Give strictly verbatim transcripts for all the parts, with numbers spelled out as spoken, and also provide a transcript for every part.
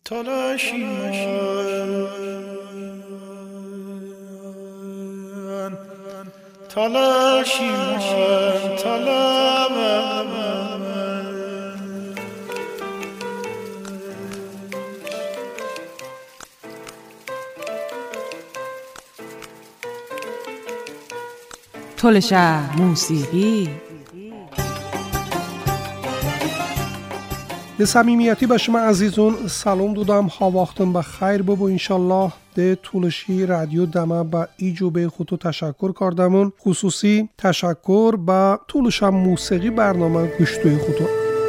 تلاشی من تلاشی من طلبم تلشه موسیقی. به صمیمیتی به شما عزیزون سلام دادم. ها وقتم بخیر بابو. انشالله ده تولشی رادیو دمه با ایجو به خودتو تشکر کردمون. خصوصی تشکر با تولش موسیقی برنامه گوشتوی خودتو.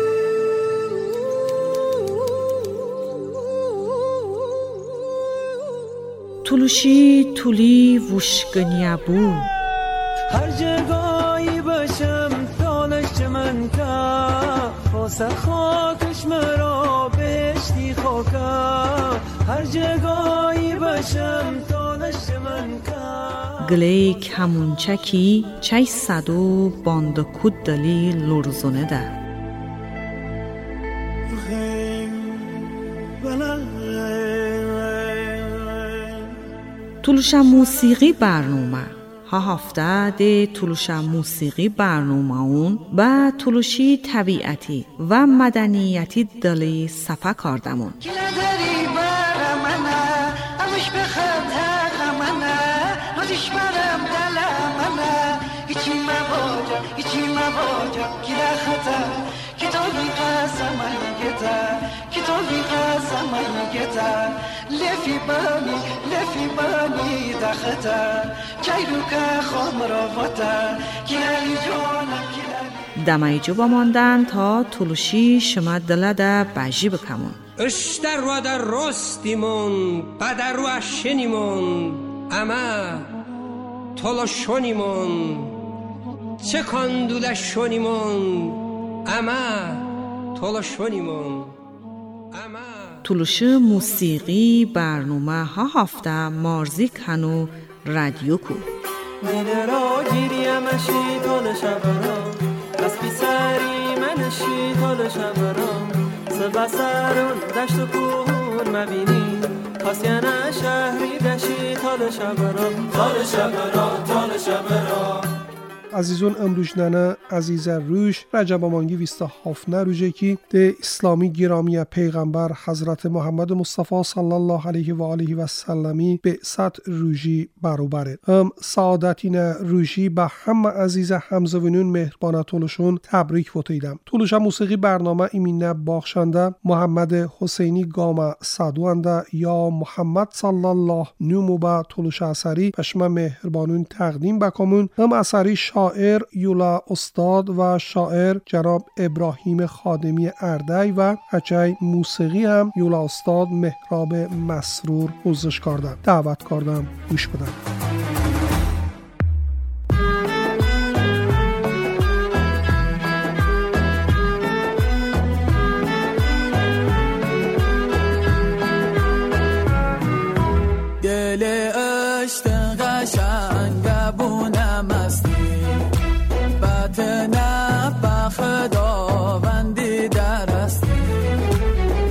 تولشی تولی وشکنیابو هر جگایی باشم تالش من که واسه خاکش مرا بهشتی خاکه هر جگایی باشم تالش من که گلیک همون چکی چای صدو باند کود دلی لرزونه ده تولوش موسیقی برنامه ها هفته ده تولوش موسیقی برنامه اون با تولوشی طبیعتی و مدنیتی دلی صفا کردمون. لفی بانی لفی بانی دختا چایلو که خمر وطا کیالی جوانم کیالی دمایجو باماندن تا تولوشی شما دلده بجی بکمون. اشتر و در راستیمون بدر و اشنیمون اما تولوشونیمون چه کندوله شونیمون اما تولوشونیمون اما تولوش موسیقی برنامه ها هفته مارزی کنو رادیو کو دیده را گیریم اشی تول شبرام از بی سری من اشی تول شبرام سبا سرون دشت و کور مبینی خاصیانه شهری دشی تول شبرام تول شبرام تول شبرام عزیزون امروز ننه عزیز روش رجب مانگی ویسته هفته روزه کی ده اسلامی گرامی پیغمبر حضرت محمد مصطفی صلی الله علیه و آله و سلمی به صد روزی برابره. ام سعادتین روزی به همه عزیز همزوینون مهربان تولشون تبریک بوتیدم. تولش موسیقی برنامه ایمینه باخشنده محمد حسینی گام صدوانده یا محمد صلی الله نومو با تولش اثری پشم مهربانون تقدیم بکمون. هم اثری شاعر یولا استاد و شاعر جناب ابراهیم خادمی اردی و اچای موسیقی هم یولا استاد مهراب مسرور پوزش کردن. دعوت کردم گوش بدن. دل عشق قشنگ بونم استی نه با خداوندی درستی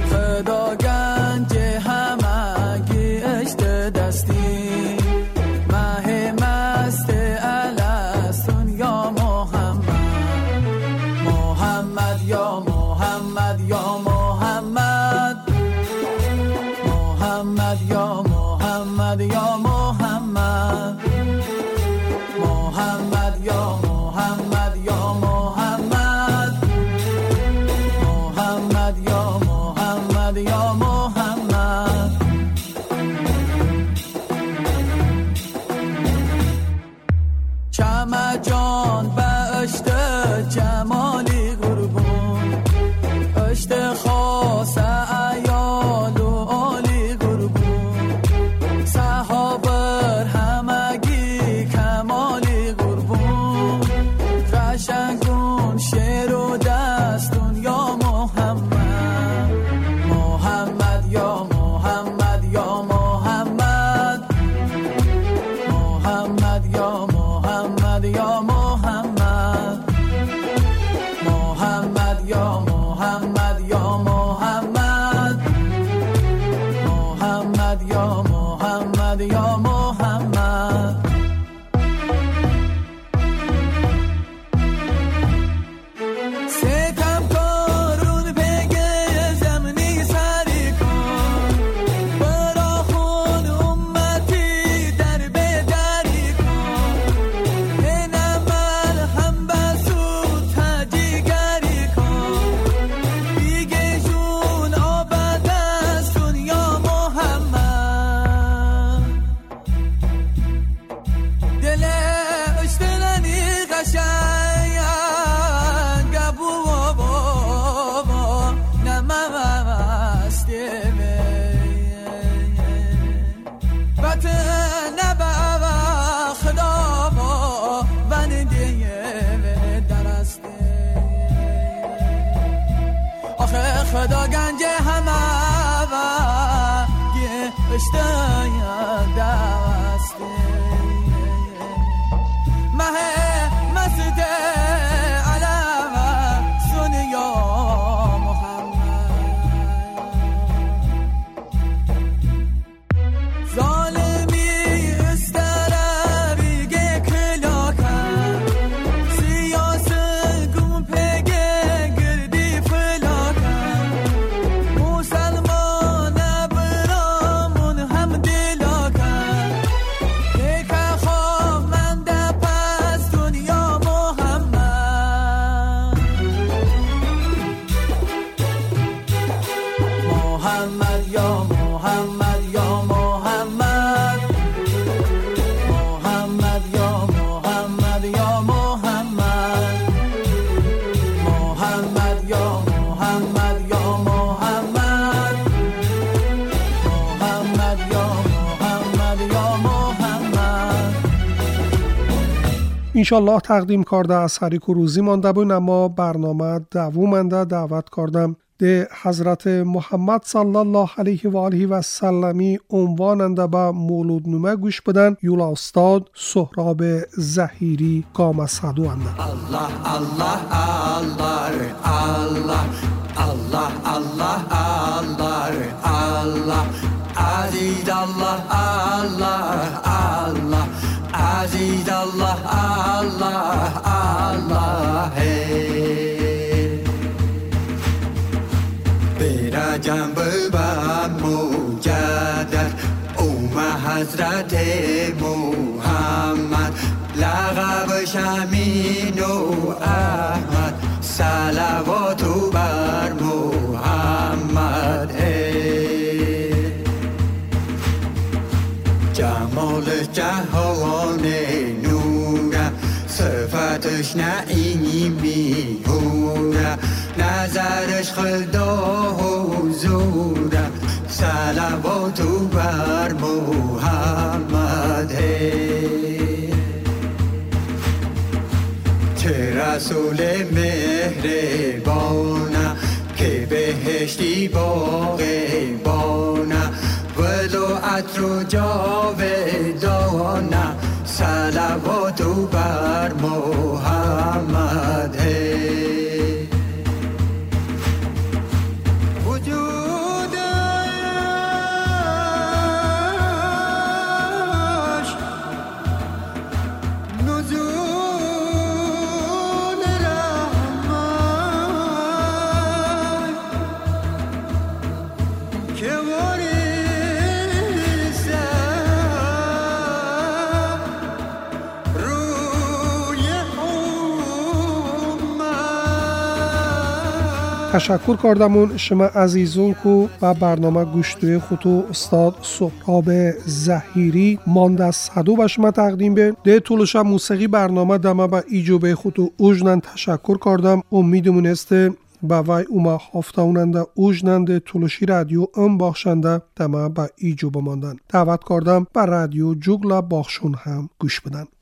خدا گنج همگی اشت دستی گنج همه و گشته دسته مه مسجد علم سنیا محمد ظالمی استرابی گه کلاکن سیاست گم پگه گردی فلاکن مسلمان برامون هم دلاکن یک خواب من ده پس دنیا محمد محمد یا محمد یا محمد محمد یا محمد یا محمد محمد یا محمد یا محمد محمد یا محمد یا محمد انشالله تقدیم کرده از هری کروزی مانده بون، اما برنامه دوامنده دعوت کردم ده حضرت محمد صلی الله علیه و آله و سلمی عنواننده به مولود نومه گوش بدن. یولا استاد سهراب زهیری گام صدو انده. الله الله الله الله الله الله الله الله عزیز الله الله الله عزیز الله الله الله برجم ببم مجدد اومه حضرت محمد لقبش امین و احمد صلوات بر محمد جمال جهان نوره صفتش نعیمی هوره نظرش خدا حضوره صلوات بر محمد چه رسول مهربانه که بهشتی باغبانه ولو عطر جاودانه صلوات بر محمد تشکر کردمون شما عزیزون که با برنامه گوشتوی خودو استاد سهراب زهیری مانده صدو به شما تقدیم به ده طولش موسیقی برنامه دمه با ایجوبه خودو اوجنن تشکر کردم. امیدمون است با وی اوما هافتاوننده اوجننده طولشی رادیو ام باخشنده دمه با ایجوبه ماندن دعوت کردم با رادیو جوگلا باخشون هم گوش بدن.